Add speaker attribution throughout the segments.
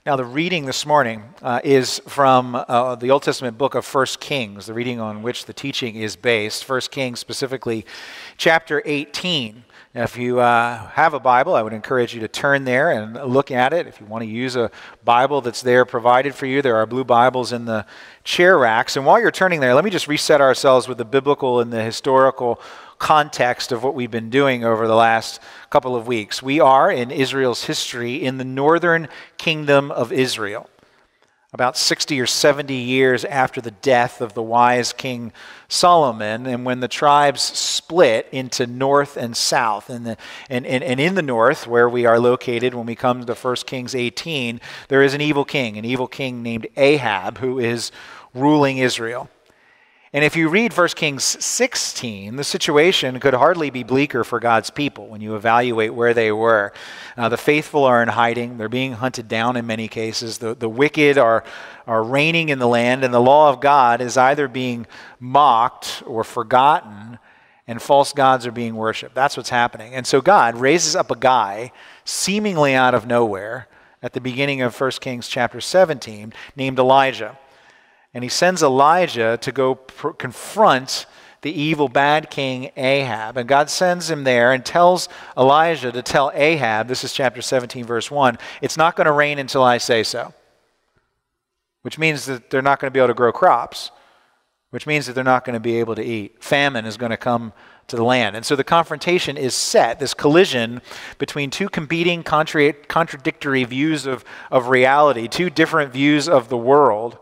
Speaker 1: Now, the reading this morning is from the Old Testament book of 1 Kings, the reading on which the teaching is based. 1 Kings, specifically chapter 18. Now, if you have a Bible, I would encourage you to turn there and look at it. If you want to use a Bible that's there provided for you, there are blue Bibles in the chair racks. And while you're turning there, let me just reset ourselves with the biblical and the historical context of what we've been doing over the last couple of weeks. We are in Israel's history in the northern kingdom of Israel, about 60 or 70 years after the death of the wise King Solomon, and when the tribes split into north and south. And in the north, where we are located when we come to 1 Kings 18, there is an evil king named Ahab, who is ruling Israel. And if you read 1 Kings 16, the situation could hardly be bleaker for God's people when you evaluate where they were. The faithful are in hiding. They're being hunted down in many cases. The wicked are reigning in the land, and the law of God is either being mocked or forgotten, and false gods are being worshipped. That's what's happening. And so God raises up a guy seemingly out of nowhere at the beginning of 1 Kings chapter 17 named Elijah. And he sends Elijah to go confront the evil, bad king Ahab. And God sends him there and tells Elijah to tell Ahab, this is chapter 17, verse 1, it's not going to rain until I say so. Which means that they're not going to be able to grow crops. Which means that they're not going to be able to eat. Famine is going to come to the land. And so the confrontation is set, this collision between two competing, contradictory views of reality, two different views of the world.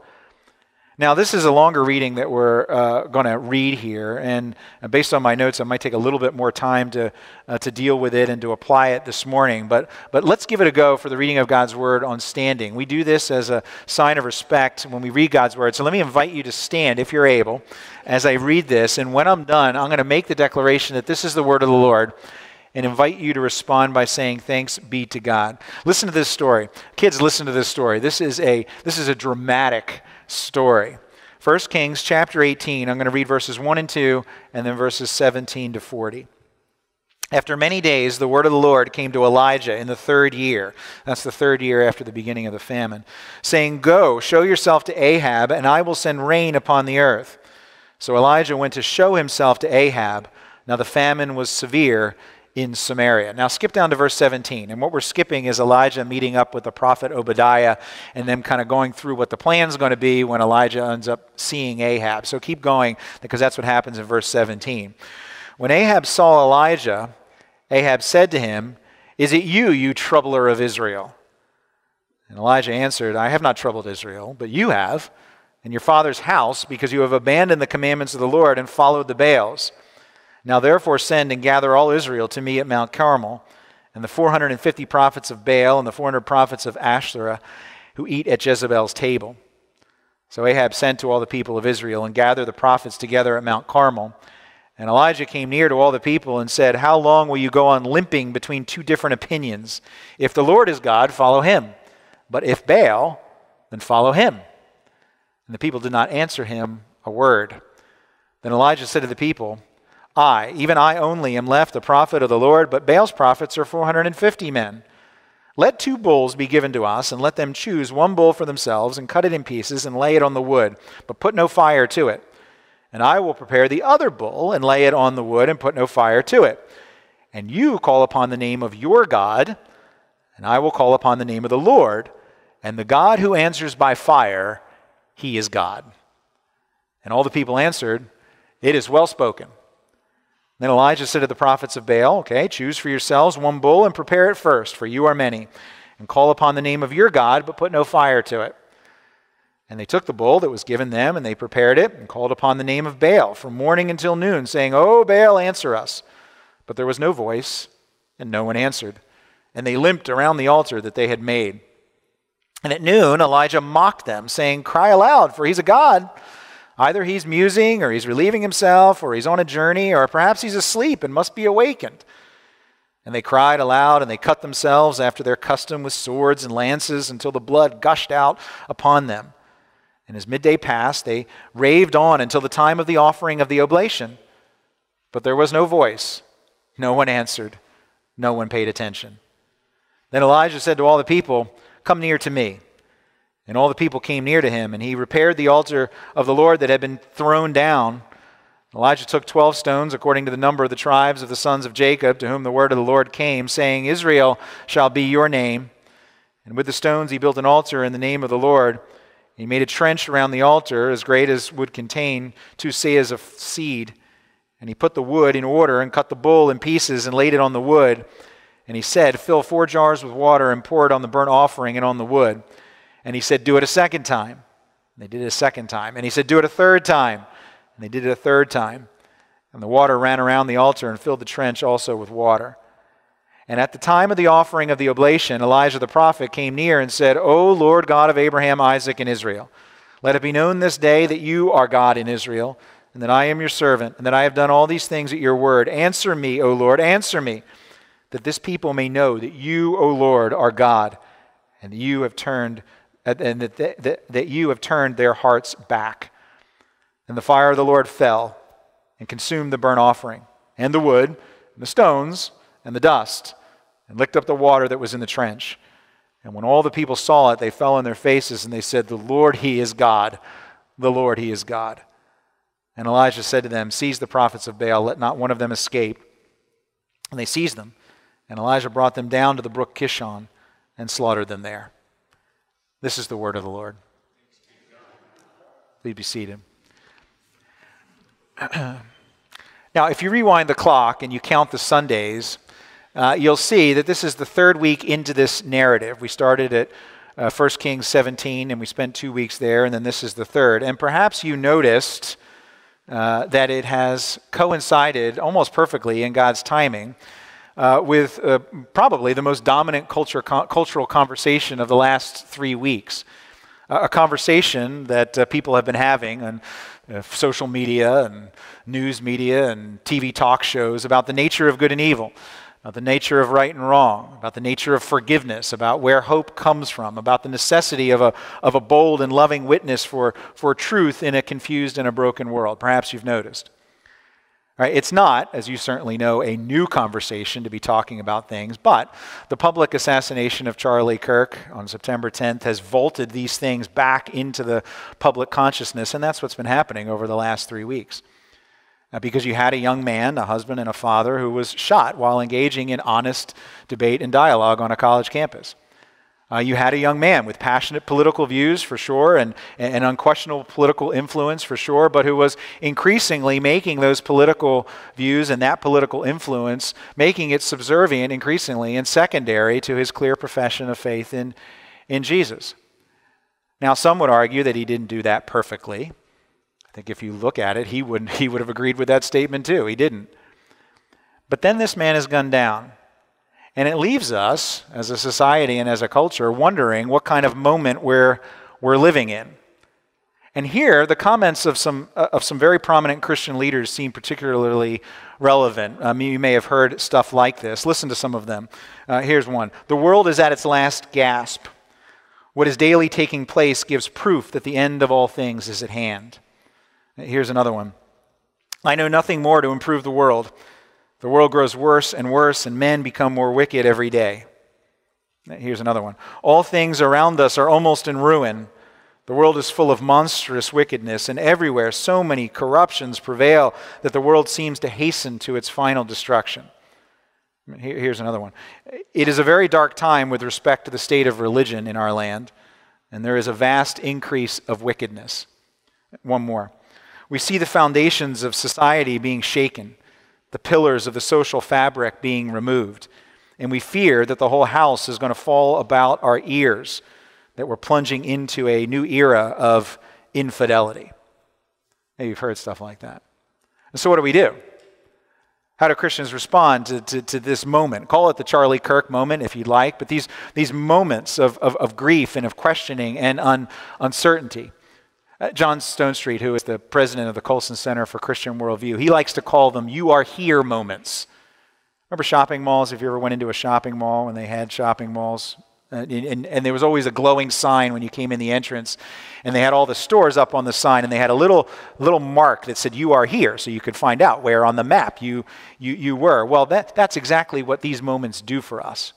Speaker 1: Now, this is a longer reading that we're going to read here, and based on my notes, I might take a little bit more time to deal with it and to apply it this morning. But let's give it a go for the reading of God's Word on standing. We do this as a sign of respect when we read God's Word. So let me invite you to stand, if you're able, as I read this. And when I'm done, I'm going to make the declaration that this is the Word of the Lord, and invite you to respond by saying, thanks be to God. Listen to this story. Kids, listen to this story. This is a dramatic story. 1 Kings chapter 18, I'm going to read verses 1 and 2, and then verses 17 to 40. After many days, the word of the Lord came to Elijah in the third year. That's the third year after the beginning of the famine, saying, Go, show yourself to Ahab, and I will send rain upon the earth. So Elijah went to show himself to Ahab. Now the famine was severe in Samaria. Now skip down to verse 17, and what we're skipping is Elijah meeting up with the prophet Obadiah and them kind of going through what the plan's going to be when Elijah ends up seeing Ahab. So keep going, because that's what happens in verse 17. When Ahab saw Elijah, Ahab said to him, Is it you, you troubler of Israel? And Elijah answered, I have not troubled Israel, but you have, and your father's house, because you have abandoned the commandments of the Lord and followed the Baals. Now therefore send and gather all Israel to me at Mount Carmel, and the 450 prophets of Baal and the 400 prophets of Asherah who eat at Jezebel's table. So Ahab sent to all the people of Israel and gathered the prophets together at Mount Carmel. And Elijah came near to all the people and said, How long will you go on limping between two different opinions? If the Lord is God, follow him. But if Baal, then follow him. And the people did not answer him a word. Then Elijah said to the people, even I only am left a prophet of the Lord, but Baal's prophets are 450 men. Let 2 bulls be given to us, and let them choose 1 bull for themselves, and cut it in pieces, and lay it on the wood, but put no fire to it. And I will prepare the other bull, and lay it on the wood, and put no fire to it. And you call upon the name of your God, and I will call upon the name of the Lord, and the God who answers by fire, he is God. And all the people answered, It is well spoken. Then Elijah said to the prophets of Baal, choose for yourselves 1 bull and prepare it first, for you are many, and call upon the name of your God, but put no fire to it. And they took the bull that was given them, and they prepared it, and called upon the name of Baal from morning until noon, saying, O Baal, answer us. But there was no voice, and no one answered. And they limped around the altar that they had made. And at noon Elijah mocked them, saying, Cry aloud, for he's a god. Either he's musing, or he's relieving himself, or he's on a journey, or perhaps he's asleep and must be awakened. And they cried aloud, and they cut themselves after their custom with swords and lances until the blood gushed out upon them. And as midday passed, they raved on until the time of the offering of the oblation. But there was no voice. No one answered. No one paid attention. Then Elijah said to all the people, Come near to me. And all the people came near to him, and he repaired the altar of the Lord that had been thrown down. Elijah took 12 stones, according to the number of the tribes of the sons of Jacob, to whom the word of the Lord came, saying, Israel shall be your name. And with the stones he built an altar in the name of the Lord. He made a trench around the altar, as great as would contain 2 seahs of seed. And he put the wood in order, and cut the bull in pieces, and laid it on the wood. And he said, Fill 4 jars with water, and pour it on the burnt offering and on the wood. And he said, Do it a second time. And they did it a second time. And he said, Do it a third time. And they did it a third time. And the water ran around the altar and filled the trench also with water. And at the time of the offering of the oblation, Elijah the prophet came near and said, O Lord God of Abraham, Isaac, and Israel, let it be known this day that you are God in Israel, and that I am your servant, and that I have done all these things at your word. Answer me, O Lord, answer me, that this people may know that you, O Lord, are God, and that you have turned their hearts back. And the fire of the Lord fell and consumed the burnt offering, and the wood, and the stones, and the dust, and licked up the water that was in the trench. And when all the people saw it, they fell on their faces, and they said, The Lord, He is God. The Lord, He is God. And Elijah said to them, Seize the prophets of Baal, let not one of them escape. And they seized them. And Elijah brought them down to the brook Kishon and slaughtered them there. This is the word of the Lord. Please be seated. Now, if you rewind the clock and you count the Sundays, you'll see that this is the third week into this narrative. We started at 1 Kings 17, and we spent 2 weeks there, and then this is the third. And perhaps you noticed that it has coincided almost perfectly in God's timing with probably the most dominant cultural conversation of the last 3 weeks. A conversation that people have been having on social media and news media and TV talk shows about the nature of good and evil, about the nature of right and wrong, about the nature of forgiveness, about where hope comes from, about the necessity of a bold and loving witness for truth in a confused and a broken world. Perhaps you've noticed. Right? It's not, as you certainly know, a new conversation to be talking about things, but the public assassination of Charlie Kirk on September 10th has vaulted these things back into the public consciousness, and that's what's been happening over the last 3 weeks. Because you had a young man, a husband and a father, who was shot while engaging in honest debate and dialogue on a college campus. You had a young man with passionate political views, for sure, and unquestionable political influence, for sure, but who was increasingly making those political views and that political influence, making it subservient increasingly and secondary to his clear profession of faith in Jesus. Now, some would argue that he didn't do that perfectly. I think if you look at it, he would have agreed with that statement too. He didn't. But then this man is gunned down. And it leaves us, as a society and as a culture, wondering what kind of moment we're living in. And here, the comments of some very prominent Christian leaders seem particularly relevant. You may have heard stuff like this. Listen to some of them. Here's one. The world is at its last gasp. What is daily taking place gives proof that the end of all things is at hand. Here's another one. I know nothing more to improve the world. The world grows worse and worse, and men become more wicked every day. Here's another one. All things around us are almost in ruin. The world is full of monstrous wickedness, and everywhere so many corruptions prevail that the world seems to hasten to its final destruction. Here's another one. It is a very dark time with respect to the state of religion in our land, and there is a vast increase of wickedness. One more. We see the foundations of society being shaken, the pillars of the social fabric being removed, and we fear that the whole house is going to fall about our ears, that we're plunging into a new era of infidelity. Maybe you've heard stuff like that. And so what do? How do Christians respond to this moment? Call it the Charlie Kirk moment if you'd like, but these moments of grief and of questioning and uncertainty. John Stonestreet, who is the president of the Colson Center for Christian Worldview, he likes to call them "you are here" moments. Remember shopping malls? If you ever went into a shopping mall when they had shopping malls, and there was always a glowing sign when you came in the entrance, and they had all the stores up on the sign, and they had a little mark that said "you are here," so you could find out where on the map you were. Well, that's exactly what these moments do for us.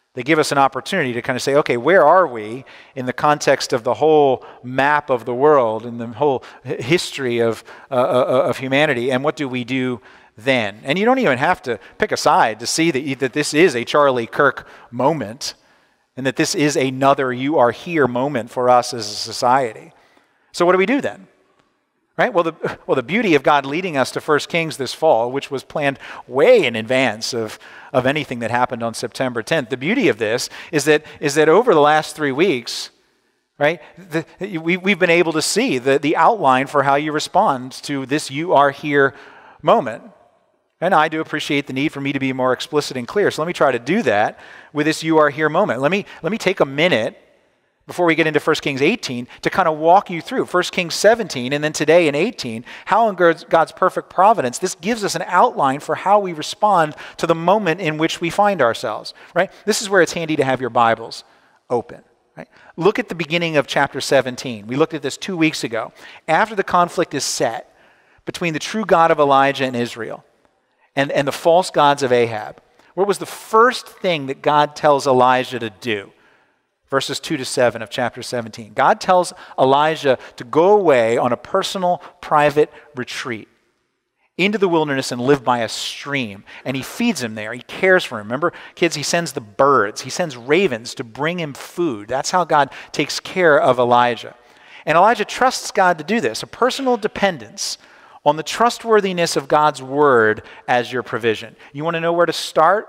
Speaker 1: They give us an opportunity to kind of say, okay, where are we in the context of the whole map of the world and the whole history of humanity, and what do we do then? And you don't even have to pick a side to see that this is a Charlie Kirk moment and that this is another you are here moment for us as a society. So what do we do then? Right? Well, the beauty of God leading us to 1 Kings this fall, which was planned way in advance of anything that happened on September 10th, the beauty of this is that over the last 3 weeks, right, we've been able to see the outline for how you respond to this you are here moment. And I do appreciate the need for me to be more explicit and clear. So let me try to do that with this you are here moment. Let me take a minute before we get into 1 Kings 18, to kind of walk you through 1 Kings 17 and then today in 18, how in God's perfect providence, this gives us an outline for how we respond to the moment in which we find ourselves, right? This is where it's handy to have your Bibles open, right? Look at the beginning of chapter 17. We looked at this 2 weeks ago. After the conflict is set between the true God of Elijah and Israel and the false gods of Ahab, what was the first thing that God tells Elijah to do? Verses 2 to 7 of chapter 17. God tells Elijah to go away on a personal, private retreat into the wilderness and live by a stream. And he feeds him there. He cares for him. Remember, kids, he sends the birds. He sends ravens to bring him food. That's how God takes care of Elijah. And Elijah trusts God to do this, a personal dependence on the trustworthiness of God's word as your provision. You want to know where to start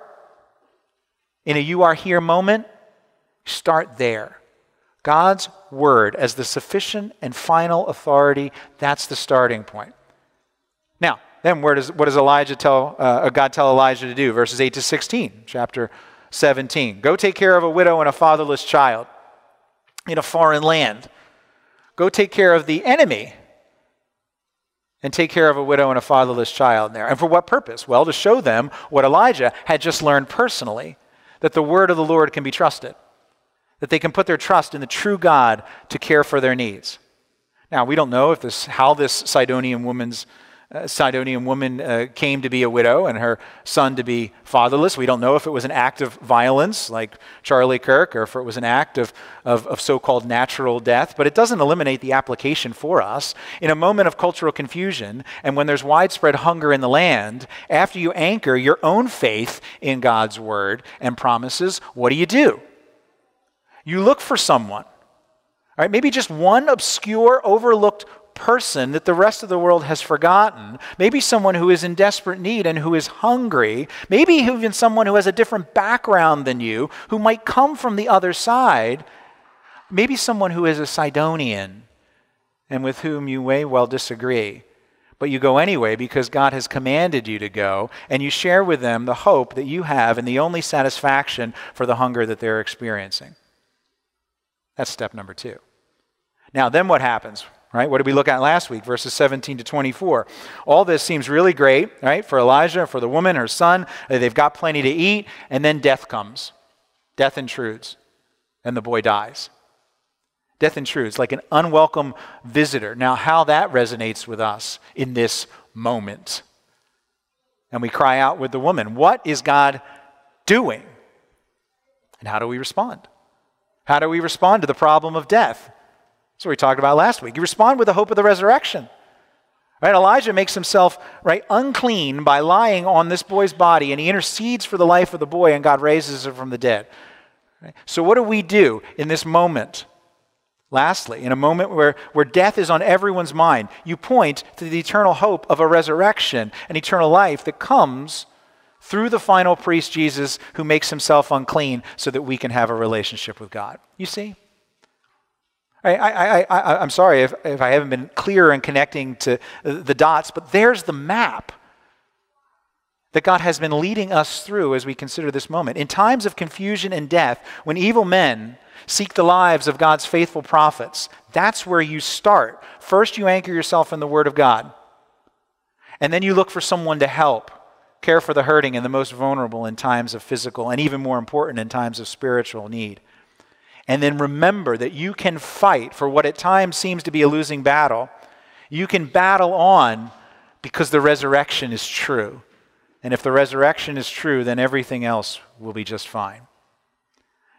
Speaker 1: in a you are here moment? Start there. God's word as the sufficient and final authority, that's the starting point. Now, then what does God tell Elijah to do? Verses 8 to 16, chapter 17. Go take care of a widow and a fatherless child in a foreign land. Go take care of the enemy and take care of a widow and a fatherless child there. And for what purpose? Well, to show them what Elijah had just learned personally, that the word of the Lord can be trusted, that they can put their trust in the true God to care for their needs. Now, we don't know how this Sidonian woman came to be a widow and her son to be fatherless. We don't know if it was an act of violence like Charlie Kirk or if it was an act of so-called natural death, but it doesn't eliminate the application for us. In a moment of cultural confusion and when there's widespread hunger in the land, after you anchor your own faith in God's word and promises, what do? You look for someone, all right, maybe just one obscure, overlooked person that the rest of the world has forgotten, maybe someone who is in desperate need and who is hungry, maybe even someone who has a different background than you, who might come from the other side, maybe someone who is a Sidonian and with whom you may well disagree. But you go anyway because God has commanded you to go, and you share with them the hope that you have and the only satisfaction for the hunger that they're experiencing. That's step number 2. Now, then what happens, right? What did we look at last week? Verses 17 to 24. All this seems really great, right? For Elijah, for the woman, her son. They've got plenty to eat, and then death comes. Death intrudes, and the boy dies. Death intrudes like an unwelcome visitor. Now, how that resonates with us in this moment. And we cry out with the woman, what is God doing? And how do we respond? How do we respond to the problem of death? That's what we talked about last week. You respond with the hope of the resurrection. Right? Elijah makes himself unclean by lying on this boy's body, and he intercedes for the life of the boy, and God raises him from the dead. Right? So what do we do in this moment? Lastly, in a moment where death is on everyone's mind, you point to the eternal hope of a resurrection, an eternal life that comes through the final priest, Jesus, who makes himself unclean so that we can have a relationship with God. You see? I'm sorry if I haven't been clear in connecting to the dots, but there's the map that God has been leading us through as we consider this moment. In times of confusion and death, when evil men seek the lives of God's faithful prophets, that's where you start. First, you anchor yourself in the Word of God, and then you look for someone to help. Care for the hurting and the most vulnerable in times of physical and even more important in times of spiritual need. And then remember that you can fight for what at times seems to be a losing battle. You can battle on because the resurrection is true. And if the resurrection is true, then everything else will be just fine.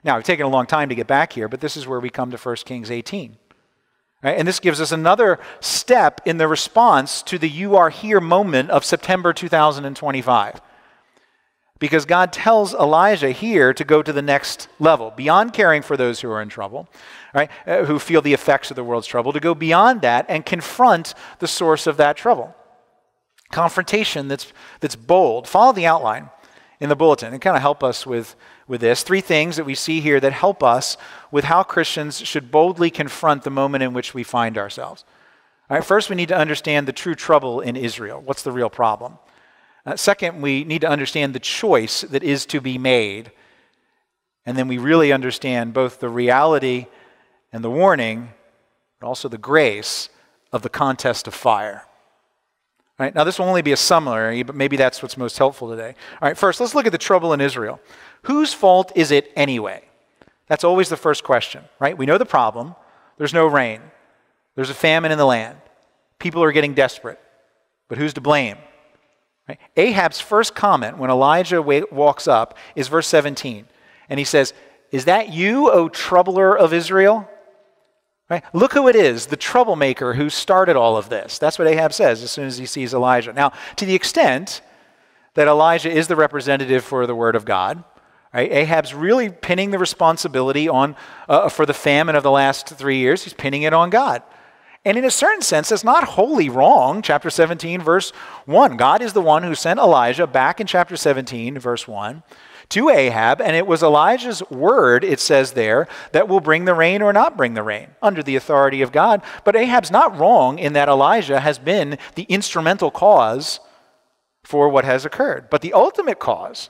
Speaker 1: Now, it's taken a long time to get back here, but this is where we come to 1 Kings 18. Right? And this gives us another step in the response to the "you are here" moment of September 2025. Because God tells Elijah here to go to the next level, beyond caring for those who are in trouble, right, who feel the effects of the world's trouble, to go beyond that and confront the source of that trouble. Confrontation that's bold. Follow the outline in the bulletin and kind of help us with this. 3 things that we see here that help us with how Christians should boldly confront the moment in which we find ourselves. All right, first, we need to understand the true trouble in Israel. What's the real problem? Second, we need to understand the choice that is to be made. And then we really understand both the reality and the warning, but also the grace of the contest of fire. All right, now, this will only be a summary, but maybe that's what's most helpful today. All right, first, let's look at the trouble in Israel. Whose fault is it anyway? That's always the first question, right? We know the problem. There's no rain. There's a famine in the land. People are getting desperate. But who's to blame? Right? Ahab's first comment when Elijah walks up is verse 17. And he says, "Is that you, O troubler of Israel?" Right? Look who it is, the troublemaker who started all of this. That's what Ahab says as soon as he sees Elijah. Now, to the extent that Elijah is the representative for the word of God, right, Ahab's really pinning the responsibility on for the famine of the last 3 years. He's pinning it on God. And in a certain sense, that's not wholly wrong. Chapter 17, verse 1. God is the one who sent Elijah back in chapter 17, verse 1, to Ahab, and it was Elijah's word, it says there, that will bring the rain or not bring the rain, under the authority of God. But Ahab's not wrong in that Elijah has been the instrumental cause for what has occurred. But the ultimate cause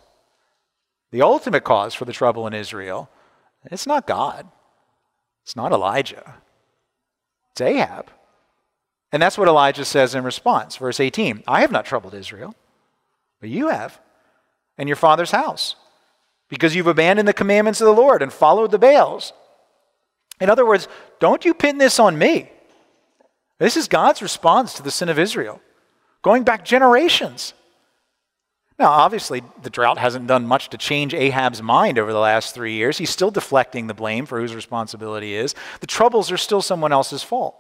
Speaker 1: for the trouble in Israel, it's not God. It's not Elijah. It's Ahab. And that's what Elijah says in response. Verse 18, "I have not troubled Israel, but you have, and your father's house, because you've abandoned the commandments of the Lord and followed the Baals." In other words, don't you pin this on me. This is God's response to the sin of Israel, going back generations. Now, obviously, the drought hasn't done much to change Ahab's mind over the last 3 years. He's still deflecting the blame for whose responsibility is. The troubles are still someone else's fault.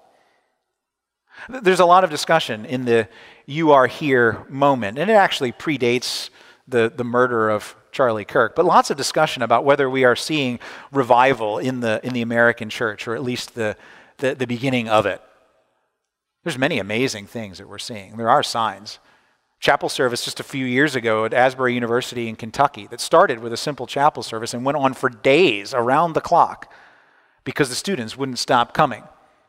Speaker 1: There's a lot of discussion in the "you are here" moment, and it actually predates the murder of Charlie Kirk, but lots of discussion about whether we are seeing revival in the American church, or at least the beginning of it. There's many amazing things that we're seeing. There are signs. Chapel service just a few years ago at Asbury University in Kentucky that started with a simple chapel service and went on for days around the clock because the students wouldn't stop coming.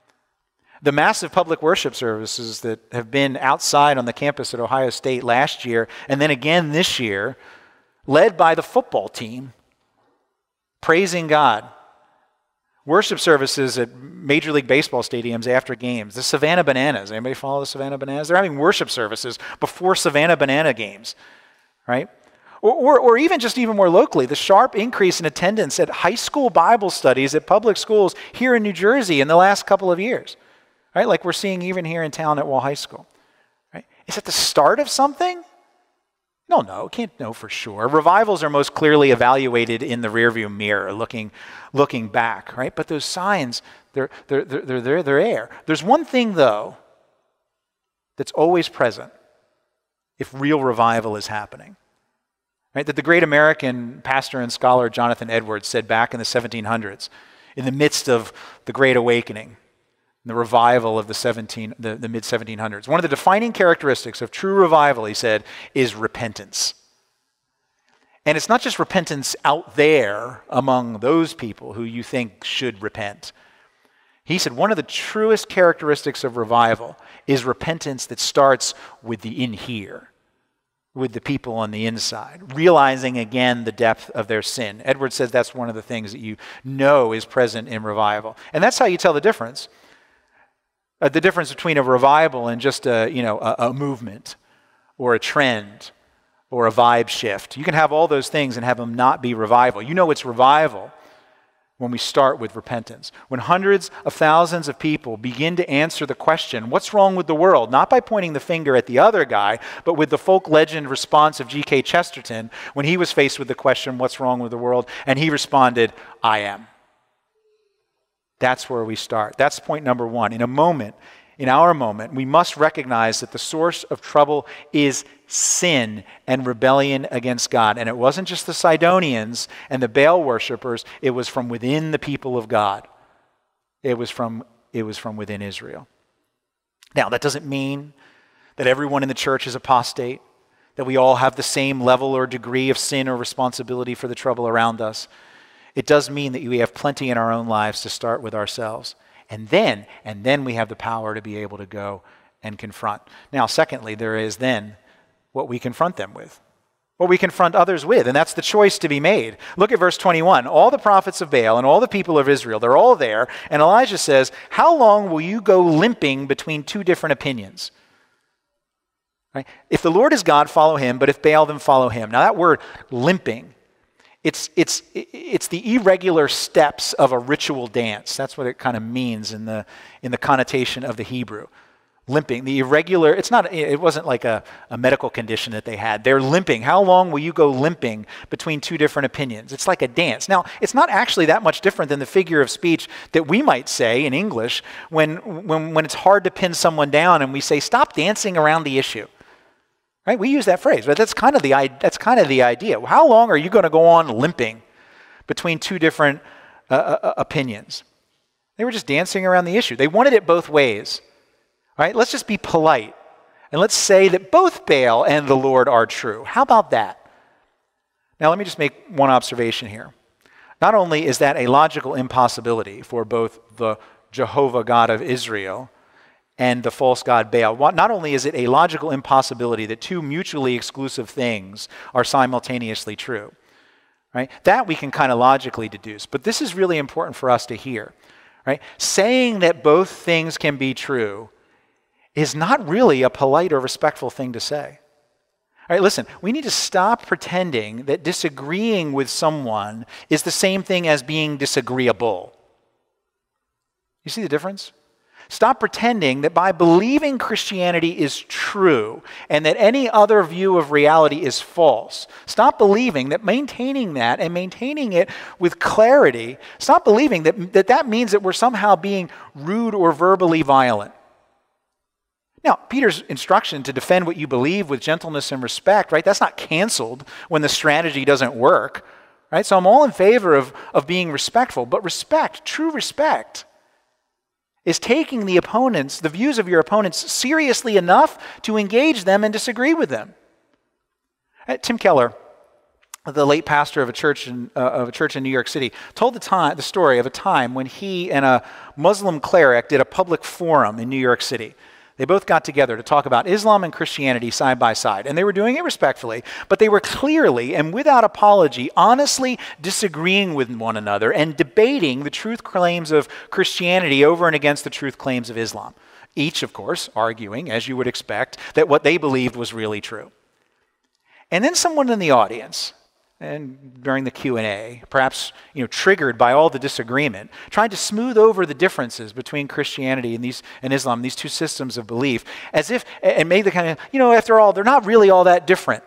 Speaker 1: The massive public worship services that have been outside on the campus at Ohio State last year and then again this year, led by the football team, praising God. Worship services at Major League Baseball stadiums after games. The Savannah Bananas. Anybody follow the Savannah Bananas? They're having worship services before Savannah Banana games, right? Or even more locally, the sharp increase in attendance at high school Bible studies at public schools here in New Jersey in the last couple of years, right? Like we're seeing even here in town at Wall High School, right? Is it the start of something? No, can't know for sure. Revivals are most clearly evaluated in the rearview mirror, looking back, right? But those signs, they're there. There's one thing, though, that's always present if real revival is happening, right? That the great American pastor and scholar Jonathan Edwards said back in the 1700s, in the midst of the Great Awakening, the revival of the mid-1700s. One of the defining characteristics of true revival, he said, is repentance. And it's not just repentance out there among those people who you think should repent. He said one of the truest characteristics of revival is repentance that starts with the in here, with the people on the inside, realizing again the depth of their sin. Edwards says that's one of the things that you know is present in revival. And that's how you tell the difference. The difference between a revival and just a movement or a trend or a vibe shift. You can have all those things and have them not be revival. You know it's revival when we start with repentance. When hundreds of thousands of people begin to answer the question, what's wrong with the world? Not by pointing the finger at the other guy, but with the folk legend response of G.K. Chesterton when he was faced with the question, what's wrong with the world? And he responded, I am. That's where we start. That's point number one. In our moment, we must recognize that the source of trouble is sin and rebellion against God. And it wasn't just the Sidonians and the Baal worshipers, it was from within the people of God. It was from within Israel. Now, that doesn't mean that everyone in the church is apostate, that we all have the same level or degree of sin or responsibility for the trouble around us. It does mean that we have plenty in our own lives to start with ourselves. And then we have the power to be able to go and confront. Now, secondly, there is then what we confront them with, what we confront others with, and that's the choice to be made. Look at verse 21. All the prophets of Baal and all the people of Israel, they're all there, and Elijah says, how long will you go limping between two different opinions? Right? If the Lord is God, follow him, but if Baal, then follow him. Now that word limping, it's the irregular steps of a ritual dance. That's what it kind of means in the connotation of the Hebrew. Limping, the irregular, it wasn't like a medical condition that they had. They're limping. How long will you go limping between two different opinions? It's like a dance. Now, it's not actually that much different than the figure of speech that we might say in English when it's hard to pin someone down and we say, stop dancing around the issue. Right? We use that phrase, but that's kind of the idea. How long are you going to go on limping between two different opinions? They were just dancing around the issue. They wanted it both ways. Right? Let's just be polite, and let's say that both Baal and the Lord are true. How about that? Now, let me just make one observation here. Not only is that a logical impossibility for both the Jehovah God of Israel and the false god Baal. Not only is it a logical impossibility that two mutually exclusive things are simultaneously true, right? That we can kind of logically deduce, but this is really important for us to hear, right? Saying that both things can be true is not really a polite or respectful thing to say. All right, listen, we need to stop pretending that disagreeing with someone is the same thing as being disagreeable. You see the difference? Stop pretending that by believing Christianity is true and that any other view of reality is false. Stop believing that maintaining that and maintaining it with clarity, stop believing that means that we're somehow being rude or verbally violent. Now, Peter's instruction to defend what you believe with gentleness and respect, right, that's not canceled when the strategy doesn't work, right? So I'm all in favor of being respectful, but respect, true respect, is taking the views of your opponents seriously enough to engage them and disagree with them. Tim Keller, the late pastor of a church in New York City, told the story of a time when he and a Muslim cleric did a public forum in New York City. They both got together to talk about Islam and Christianity side by side, and they were doing it respectfully, but they were clearly and without apology honestly disagreeing with one another and debating the truth claims of Christianity over and against the truth claims of Islam. Each, of course, arguing, as you would expect, that what they believed was really true. And then someone in the audience, and during the Q&A, perhaps triggered by all the disagreement, tried to smooth over the differences between Christianity and Islam, these two systems of belief, and made the kind of, after all, they're not really all that different.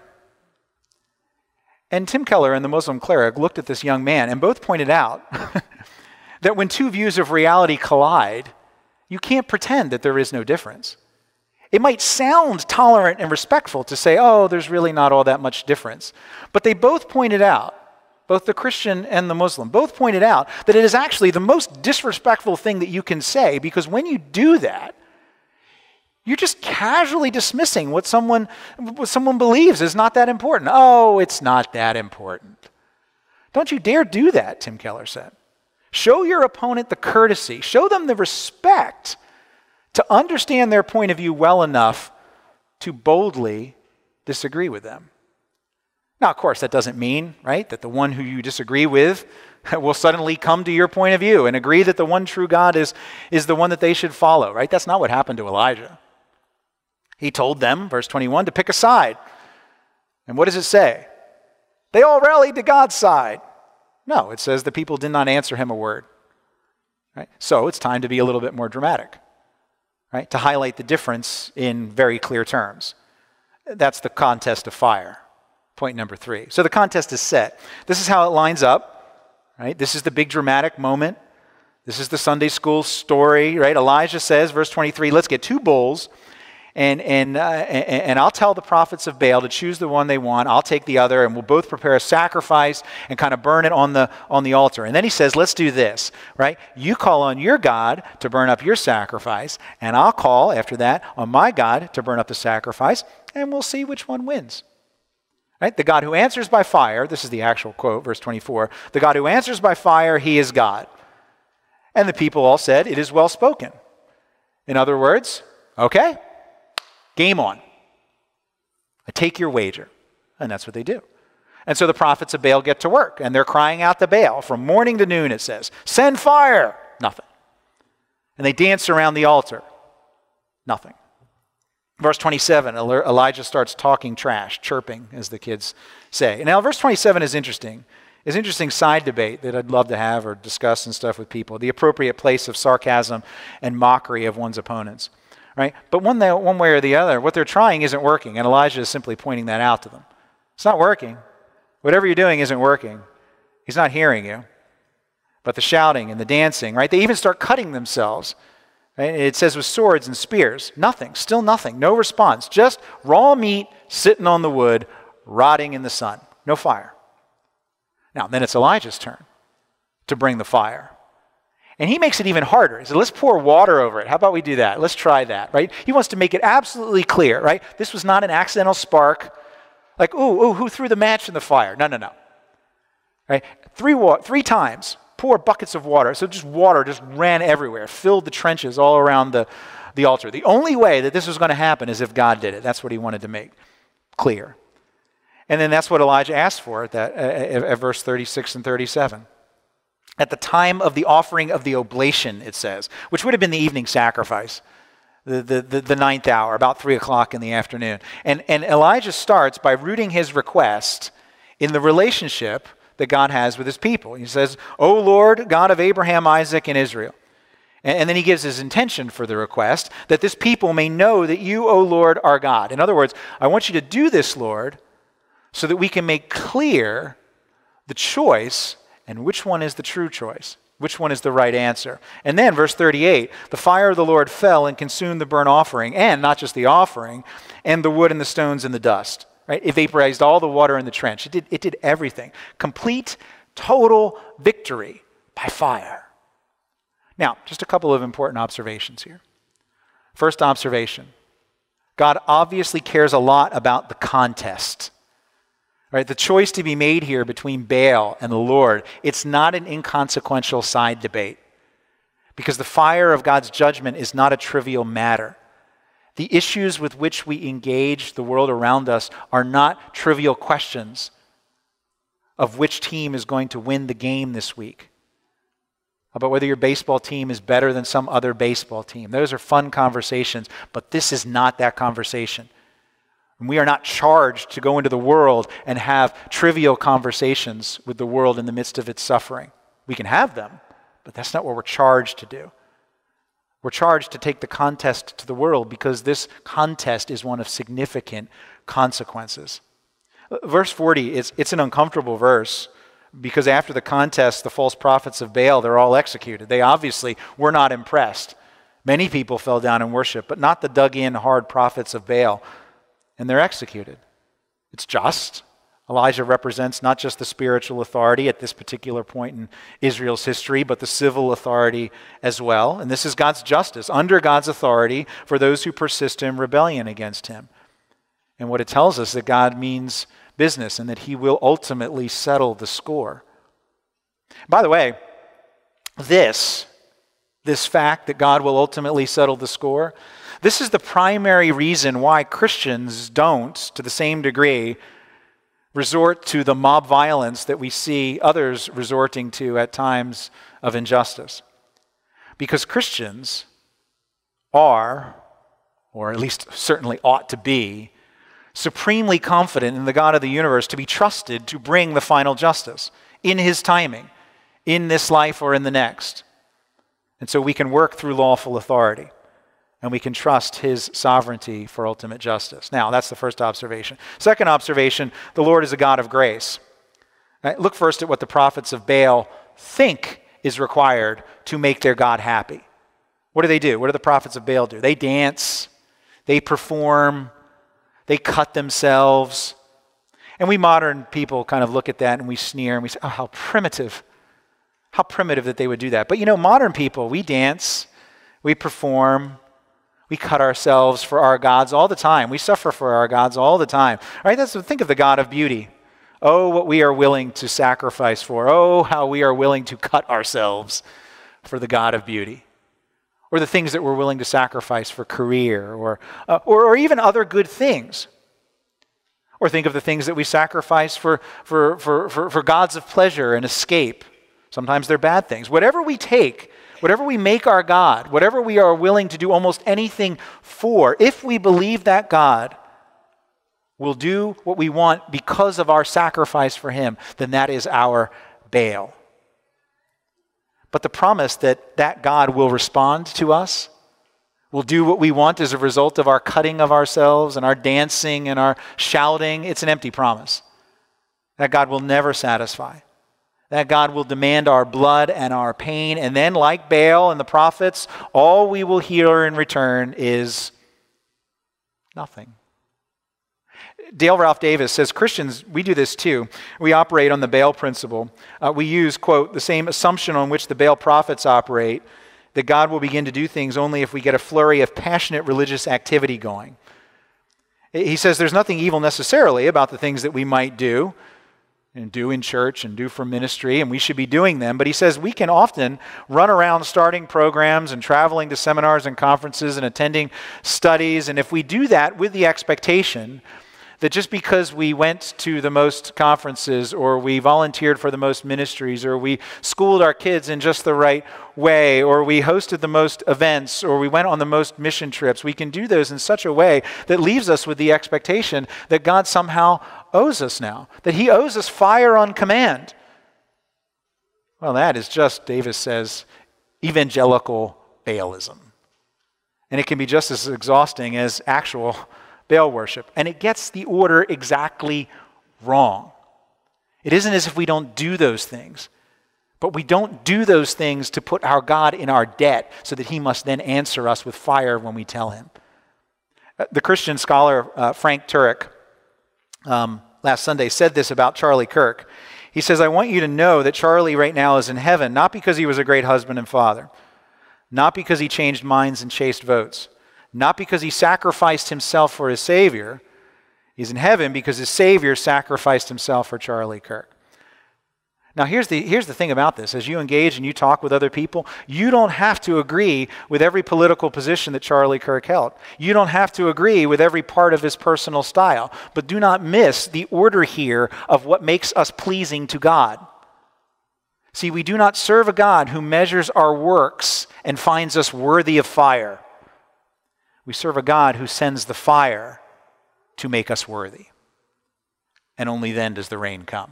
Speaker 1: And Tim Keller and the Muslim cleric looked at this young man and both pointed out that when two views of reality collide, you can't pretend that there is no difference. It might sound tolerant and respectful to say, oh, there's really not all that much difference. But they both pointed out, both the Christian and the Muslim, both pointed out that it is actually the most disrespectful thing that you can say, because when you do that, you're just casually dismissing what someone believes is not that important. Oh, it's not that important. Don't you dare do that, Tim Keller said. Show your opponent the courtesy, show them the respect to understand their point of view well enough to boldly disagree with them. Now, of course, that doesn't mean, right, that the one who you disagree with will suddenly come to your point of view and agree that the one true God is the one that they should follow, right? That's not what happened to Elijah. He told them, verse 21, to pick a side. And what does it say? They all rallied to God's side. No, it says the people did not answer him a word. Right? So it's time to be a little bit more dramatic, right? To highlight the difference in very clear terms. That's the contest of fire. Point number 3. So the contest is set. This is how it lines up, right? This is the big dramatic moment. This is the Sunday school story, right? Elijah says, verse 23, let's get 2 bulls, and I'll tell the prophets of Baal to choose the one they want. I'll take the other, and we'll both prepare a sacrifice and kind of burn it on the altar. And then he says, let's do this, right? You call on your God to burn up your sacrifice, and I'll call, after that, on my God to burn up the sacrifice, and we'll see which one wins. Right? The God who answers by fire, this is the actual quote, verse 24, the God who answers by fire, he is God. And the people all said, it is well spoken. In other words, okay, game on. I take your wager. And that's what they do. And so the prophets of Baal get to work, and they're crying out to Baal from morning to noon, it says, send fire. Nothing. And they dance around the altar. Nothing. Verse 27, Elijah starts talking trash, chirping, as the kids say. Now, verse 27 is interesting. It's an interesting side debate that I'd love to have or discuss and stuff with people. The appropriate place of sarcasm and mockery of one's opponents. Right? But one way or the other, what they're trying isn't working, and Elijah is simply pointing that out to them. It's not working. Whatever you're doing isn't working. He's not hearing you. But the shouting and the dancing, right? They even start cutting themselves. Right? It says with swords and spears. Nothing. Still nothing. No response. Just raw meat sitting on the wood, rotting in the sun. No fire. Now, then it's Elijah's turn to bring the fire. And he makes it even harder. He said, let's pour water over it. How about we do that? Let's try that, right? He wants to make it absolutely clear, right? This was not an accidental spark. Like, ooh, who threw the match in the fire? No. Right? 3 times, pour buckets of water. So water just ran everywhere, filled the trenches all around the altar. The only way that this was going to happen is if God did it. That's what he wanted to make clear. And then that's what Elijah asked for at verse 36 and 37. At the time of the offering of the oblation, it says, which would have been the evening sacrifice, the ninth hour, about 3 o'clock in the afternoon. And Elijah starts by rooting his request in the relationship that God has with his people. He says, O Lord, God of Abraham, Isaac, and Israel. And then he gives his intention for the request, that this people may know that you, O Lord, are God. In other words, I want you to do this, Lord, so that we can make clear the choice and which one is the true choice, which one is the right answer. And then verse 38, the fire of the Lord fell and consumed the burnt offering, and not just the offering, and the wood and the stones and the dust. Right? It vaporized all the water in the trench. It did everything. Complete, total victory by fire. Now, just a couple of important observations here. First observation, God obviously cares a lot about the contest. Right, the choice to be made here between Baal and the Lord, it's not an inconsequential side debate, because the fire of God's judgment is not a trivial matter. The issues with which we engage the world around us are not trivial questions of which team is going to win the game this week, about whether your baseball team is better than some other baseball team. Those are fun conversations, but this is not that conversation. And we are not charged to go into the world and have trivial conversations with the world in the midst of its suffering. We can have them, but that's not what we're charged to do. We're charged to take the contest to the world because this contest is one of significant consequences. Verse 40, it's an uncomfortable verse because after the contest, the false prophets of Baal, they're all executed. They obviously were not impressed. Many people fell down in worship, but not the dug-in, hard prophets of Baal. And they're executed. It's just. Elijah represents not just the spiritual authority at this particular point in Israel's history, but the civil authority as well. And this is God's justice, under God's authority for those who persist in rebellion against him. And what it tells us that God means business and that he will ultimately settle the score. By the way, this fact that God will ultimately settle the score, this is the primary reason why Christians don't, to the same degree, resort to the mob violence that we see others resorting to at times of injustice. Because Christians are, or at least certainly ought to be, supremely confident in the God of the universe to be trusted to bring the final justice. in his timing, in this life or in the next. And so we can work through lawful authority, and we can trust his sovereignty for ultimate justice. Now, that's the first observation. Second observation, the Lord is a God of grace. Right? Look first at what the prophets of Baal think is required to make their God happy. What do? What do the prophets of Baal do? They dance, they perform, they cut themselves. And we modern people kind of look at that and we sneer and we say, oh, how primitive. How primitive that they would do that. But modern people, we dance, we perform, we cut ourselves for our gods all the time. We suffer for our gods all the time. All right, think of the God of beauty. Oh, what we are willing to sacrifice for. Oh, how we are willing to cut ourselves for the God of beauty. Or the things that we're willing to sacrifice for career or even other good things. Or think of the things that we sacrifice for gods of pleasure and escape. Sometimes they're bad things. Whatever we take, whatever we make our God, whatever we are willing to do almost anything for, if we believe that God will do what we want because of our sacrifice for him, then that is our Baal. But the promise that God will respond to us, will do what we want as a result of our cutting of ourselves and our dancing and our shouting, it's an empty promise. That God will never satisfy. That God will demand our blood and our pain, and then like Baal and the prophets, all we will hear in return is nothing. Dale Ralph Davis says, Christians, we do this too. We operate on the Baal principle. We use, quote, the same assumption on which the Baal prophets operate, that God will begin to do things only if we get a flurry of passionate religious activity going. He says there's nothing evil necessarily about the things that we might do and do in church and do for ministry, and we should be doing them. But he says we can often run around starting programs and traveling to seminars and conferences and attending studies, and if we do that with the expectation that just because we went to the most conferences or we volunteered for the most ministries or we schooled our kids in just the right way or we hosted the most events or we went on the most mission trips, we can do those in such a way that leaves us with the expectation that God somehow owes us now, that he owes us fire on command. Well, that is just, Davis says, evangelical Baalism. And it can be just as exhausting as actual Baal worship. And it gets the order exactly wrong. It isn't as if we don't do those things, but we don't do those things to put our God in our debt so that he must then answer us with fire when we tell him. The Christian scholar Frank Turek last Sunday said this about Charlie Kirk. He says, I want you to know that Charlie right now is in heaven, not because he was a great husband and father, not because he changed minds and chased votes, not because he sacrificed himself for his Savior. He's in heaven because his Savior sacrificed himself for Charlie Kirk. Now here's the thing about this. As you engage and you talk with other people, you don't have to agree with every political position that Charlie Kirk held. You don't have to agree with every part of his personal style. But do not miss the order here of what makes us pleasing to God. See, we do not serve a God who measures our works and finds us worthy of fire. We serve a God who sends the fire to make us worthy. And only then does the rain come.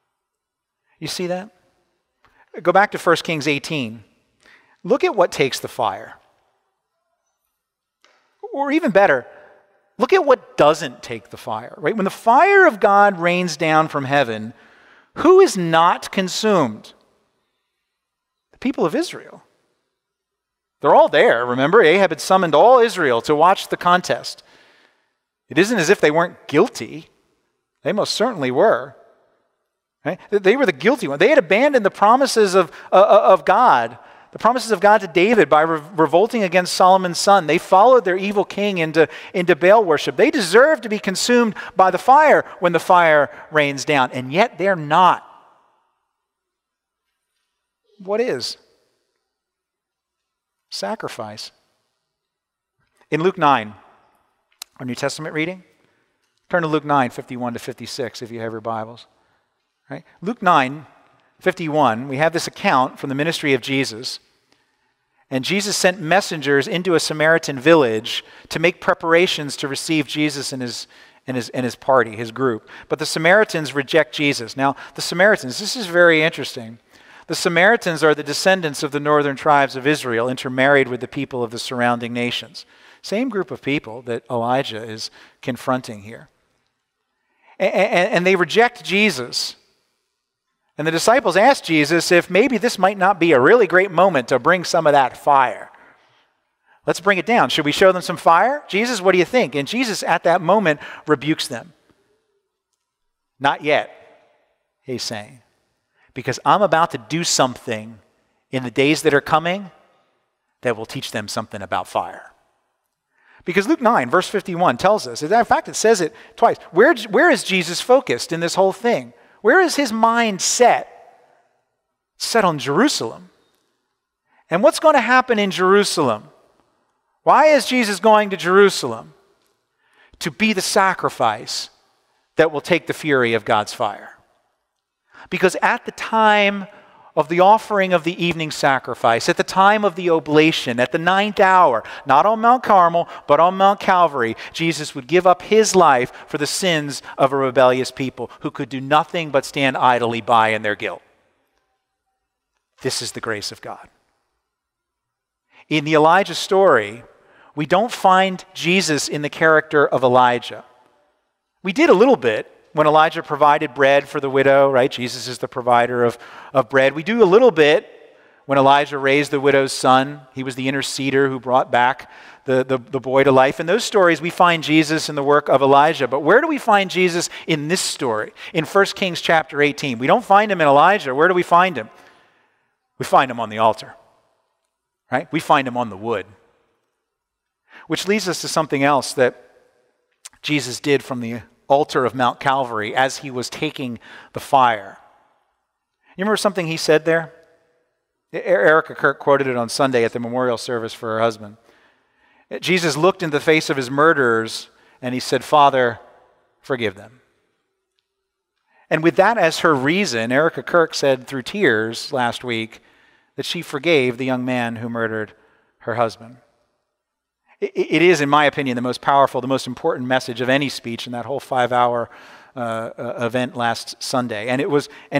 Speaker 1: You see that? Go back to 1 Kings 18. Look at what takes the fire. Or even better, look at what doesn't take the fire. Right? When the fire of God rains down from heaven, who is not consumed? The people of Israel. They're all there, remember? Ahab had summoned all Israel to watch the contest. It isn't as if they weren't guilty. They most certainly were. Right? They were the guilty ones. They had abandoned the promises of God, the promises of God to David by revolting against Solomon's son. They followed their evil king into Baal worship. They deserve to be consumed by the fire when the fire rains down, and yet they're not. What is? Sacrifice. In Luke 9, our New Testament reading, turn to Luke 9, 51 to 56 if you have your Bibles. Right? Luke 9, 51, we have this account from the ministry of Jesus. And Jesus sent messengers into a Samaritan village to make preparations to receive Jesus and and his party, his group. But the Samaritans reject Jesus. Now, the Samaritans, this is very interesting. The Samaritans are the descendants of the northern tribes of Israel, intermarried with the people of the surrounding nations. Same group of people that Elijah is confronting here. And they reject Jesus. And the disciples ask Jesus if maybe this might not be a really great moment to bring some of that fire. Let's bring it down. Should we show them some fire? Jesus, what do you think? And Jesus at that moment rebukes them. Not yet, he's saying. Because I'm about to do something in the days that are coming that will teach them something about fire. Because Luke 9, verse 51 tells us, in fact, it says it twice. Where is Jesus focused in this whole thing? Where is his mind set? Set on Jerusalem. And what's going to happen in Jerusalem? Why is Jesus going to Jerusalem? To be the sacrifice that will take the fury of God's fire. Because at the time of the offering of the evening sacrifice, at the time of the oblation, at the 9th hour, not on Mount Carmel, but on Mount Calvary, Jesus would give up his life for the sins of a rebellious people who could do nothing but stand idly by in their guilt. This is the grace of God. In the Elijah story, we don't find Jesus in the character of Elijah. We did a little bit when Elijah provided bread for the widow, right? Jesus is the provider of bread. We do a little bit when Elijah raised the widow's son. He was the interceder who brought back the boy to life. In those stories, we find Jesus in the work of Elijah. But where do we find Jesus in this story? In 1 Kings chapter 18. We don't find him in Elijah. Where do we find him? We find him on the altar, right? We find him on the wood. Which leads us to something else that Jesus did from the altar of Mount Calvary as he was taking the fire. You remember something he said there? Erica Kirk quoted it on Sunday at the memorial service for her husband. Jesus looked in the face of his murderers and he said, "Father, forgive them." And with that as her reason, Erica Kirk said through tears last week that she forgave the young man who murdered her husband. It is, in my opinion, the most powerful, the most important message of any speech in that whole 5-hour event last Sunday. And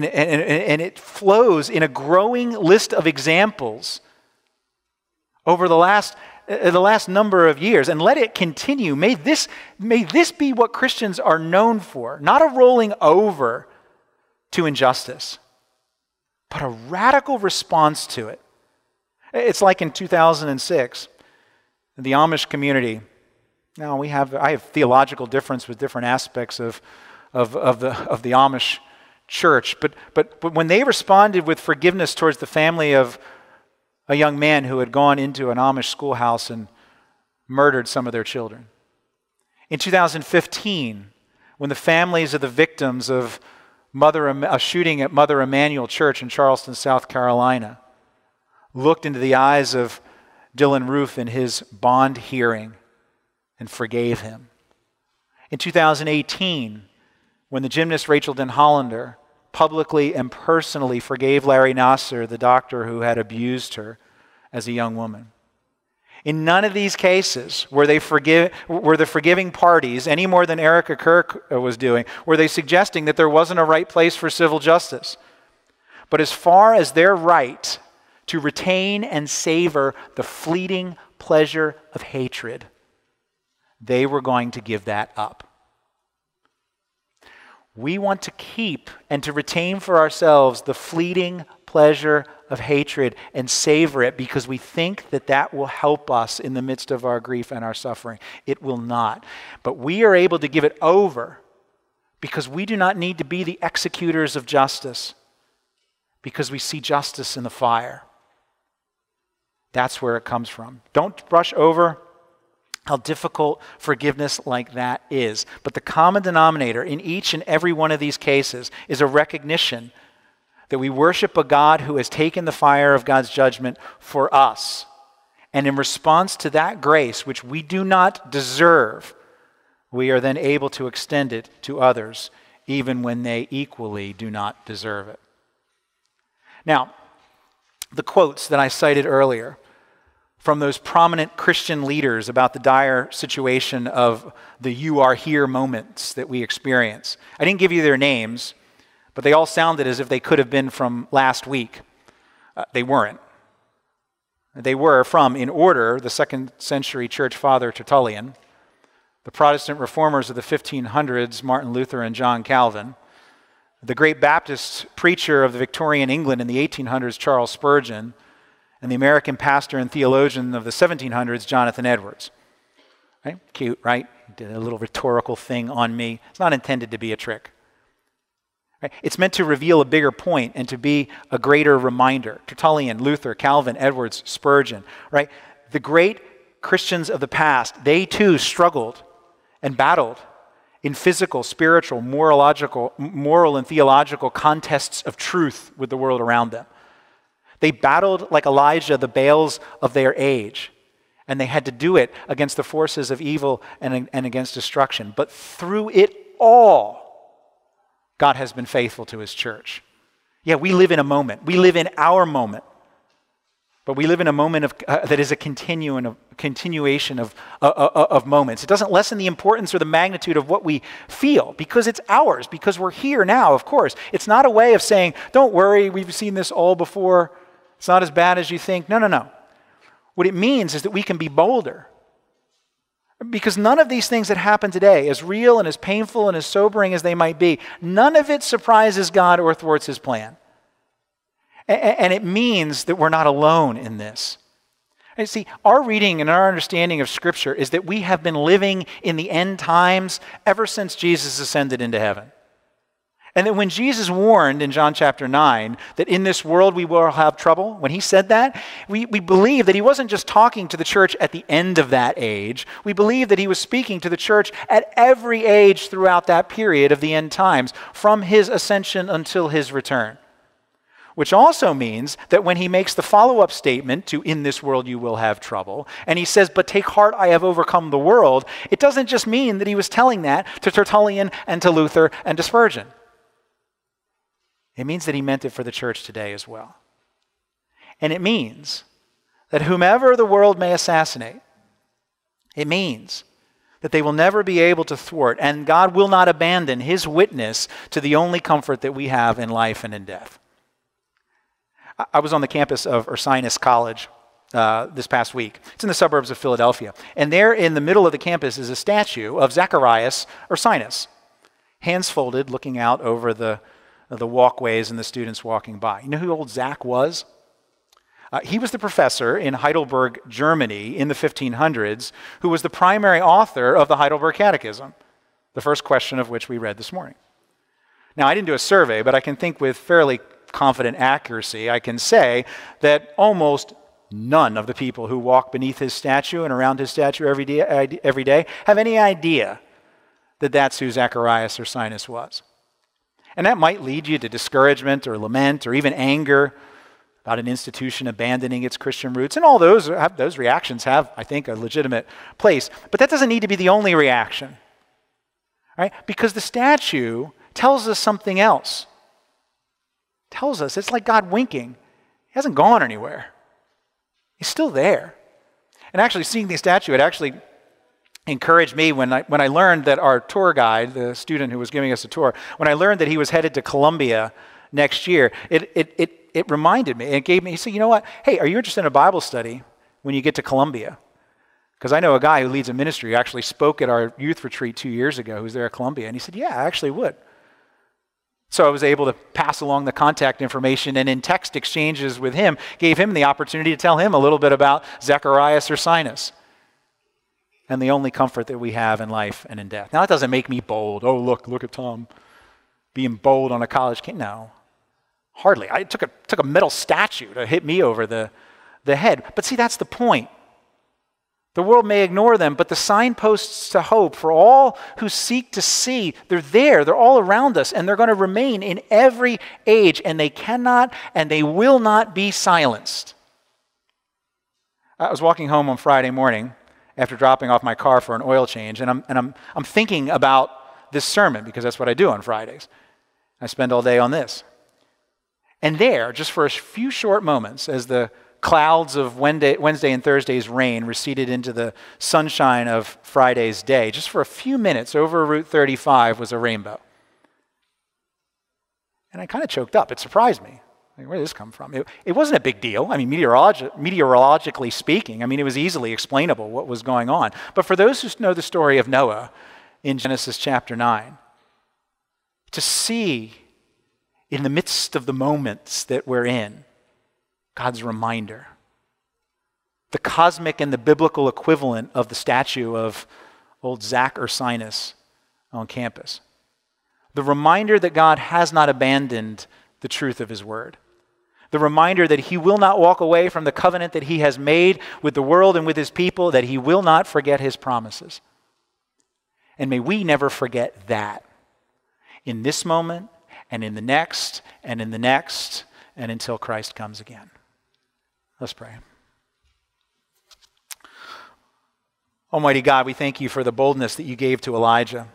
Speaker 1: it flows in a growing list of examples over the last number of years. And let it continue. May this be what Christians are known for. Not a rolling over to injustice, but a radical response to it. It's like in 2006. The Amish community. Now I have theological difference with different aspects of the Amish church, but when they responded with forgiveness towards the family of a young man who had gone into an Amish schoolhouse and murdered some of their children. In 2015, when the families of the victims of a shooting at Mother Emanuel Church in Charleston, South Carolina, looked into the eyes of Dylan Roof in his bond hearing and forgave him. In 2018, when the gymnast Rachel Den Hollander publicly and personally forgave Larry Nassar, the doctor who had abused her as a young woman. In none of these cases were the forgiving parties, any more than Erica Kirk was doing, were they suggesting that there wasn't a right place for civil justice. But as far as their right to retain and savor the fleeting pleasure of hatred, they were going to give that up. We want to keep and to retain for ourselves the fleeting pleasure of hatred and savor it because we think that that will help us in the midst of our grief and our suffering. It will not. But we are able to give it over because we do not need to be the executors of justice because we see justice in the fire. That's where it comes from. Don't brush over how difficult forgiveness like that is. But the common denominator in each and every one of these cases is a recognition that we worship a God who has taken the fire of God's judgment for us. And in response to that grace, which we do not deserve, we are then able to extend it to others, even when they equally do not deserve it. Now, the quotes that I cited earlier from those prominent Christian leaders about the dire situation of the "you are here" moments that we experience. I didn't give you their names, but they all sounded as if they could have been from last week. They weren't. They were from, in order, the 2nd century church father Tertullian, the Protestant reformers of the 1500s, Martin Luther and John Calvin, the great Baptist preacher of the Victorian England in the 1800s, Charles Spurgeon, and the American pastor and theologian of the 1700s, Jonathan Edwards. Right? Cute, right? Did a little rhetorical thing on me. It's not intended to be a trick. Right? It's meant to reveal a bigger point and to be a greater reminder. Tertullian, Luther, Calvin, Edwards, Spurgeon, right? The great Christians of the past, they too struggled and battled in physical, spiritual, moral and theological contests of truth with the world around them. They battled like Elijah the Baals of their age, and they had to do it against the forces of evil and against destruction. But through it all, God has been faithful to his church. Yeah, we live in a moment. We live in our moment. But we live in a moment that is a continuation of moments. It doesn't lessen the importance or the magnitude of what we feel because it's ours, because we're here now, of course. It's not a way of saying, don't worry, we've seen this all before. It's not as bad as you think. No. What it means is that we can be bolder. Because none of these things that happen today, as real and as painful and as sobering as they might be, none of it surprises God or thwarts his plan. And it means that we're not alone in this. And see, our reading and our understanding of Scripture is that we have been living in the end times ever since Jesus ascended into heaven. And that when Jesus warned in John chapter 9 that in this world we will have trouble, when he said that, we believe that he wasn't just talking to the church at the end of that age. We believe that he was speaking to the church at every age throughout that period of the end times, from his ascension until his return. Which also means that when he makes the follow-up statement to "in this world you will have trouble," and he says, "But take heart, I have overcome the world," it doesn't just mean that he was telling that to Tertullian and to Luther and to Spurgeon. It means that he meant it for the church today as well. And it means that whomever the world may assassinate, it means that they will never be able to thwart, and God will not abandon his witness to the only comfort that we have in life and in death. I was on the campus of Ursinus College this past week. It's in the suburbs of Philadelphia. And there in the middle of the campus is a statue of Zacharias Ursinus, hands folded, looking out over the walkways and the students walking by. You know who old Zach was? He was the professor in Heidelberg, Germany in the 1500s who was the primary author of the Heidelberg Catechism, the first question of which we read this morning. Now, I didn't do a survey, but I can think with fairly confident accuracy, I can say that almost none of the people who walk beneath his statue and around his statue every day have any idea that that's who Zacharias Ursinus was. And that might lead you to discouragement or lament or even anger about an institution abandoning its Christian roots. And all those reactions have, I think, a legitimate place. But that doesn't need to be the only reaction, right? Because the statue tells us something else. Tells us, it's like God winking. He hasn't gone anywhere. He's still there. And actually seeing the statue, it actually encouraged me when I learned that our tour guide, the student who was giving us a tour, when I learned that he was headed to Columbia next year, it reminded me, it gave me, he said, you know what, hey, are you interested in a Bible study when you get to Columbia? Because I know a guy who leads a ministry who actually spoke at our youth retreat 2 years ago who's there at Columbia. And he said, yeah, I actually would. So I was able to pass along the contact information, and in text exchanges with him, gave him the opportunity to tell him a little bit about Zacharias Ursinus and the only comfort that we have in life and in death. Now, that doesn't make me bold. Oh, look at Tom being bold on a college campus. No, hardly. I took a metal statue to hit me over the head. But see, that's the point. The world may ignore them, but the signposts to hope for all who seek to see, they're there, they're all around us, and they're going to remain in every age, and they cannot and they will not be silenced. I was walking home on Friday morning after dropping off my car for an oil change, and I'm thinking about this sermon, because that's what I do on Fridays. I spend all day on this. And there, just for a few short moments, as the clouds of Wednesday and Thursday's rain receded into the sunshine of Friday's day. Just for a few minutes over Route 35 was a rainbow. And I kind of choked up. It surprised me. Like, where did this come from? It wasn't a big deal. I mean, meteorologically speaking, I mean, it was easily explainable what was going on. But for those who know the story of Noah in Genesis chapter 9, to see in the midst of the moments that we're in, God's reminder, the cosmic and the biblical equivalent of the statue of old Zach Ursinus on campus. The reminder that God has not abandoned the truth of his word. The reminder that he will not walk away from the covenant that he has made with the world and with his people, that he will not forget his promises. And may we never forget that in this moment and in the next and in the next and until Christ comes again. Let's pray. Almighty God, we thank you for the boldness that you gave to Elijah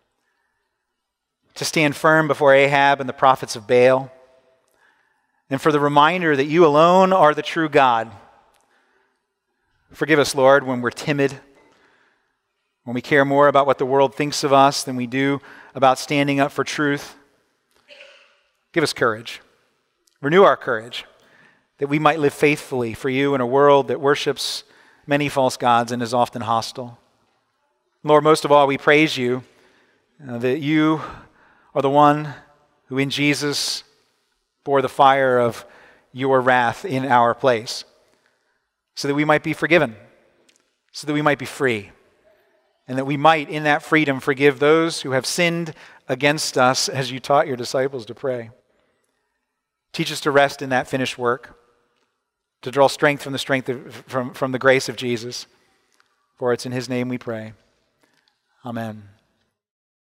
Speaker 1: to stand firm before Ahab and the prophets of Baal, and for the reminder that you alone are the true God. Forgive us, Lord, when we're timid, when we care more about what the world thinks of us than we do about standing up for truth. Give us courage. Renew our courage, that we might live faithfully for you in a world that worships many false gods and is often hostile. Lord, most of all, we praise you that you are the one who in Jesus bore the fire of your wrath in our place, so that we might be forgiven, so that we might be free, and that we might in that freedom forgive those who have sinned against us as you taught your disciples to pray. Teach us to rest in that finished work, to draw strength from the grace of Jesus. For it's in his name we pray. Amen.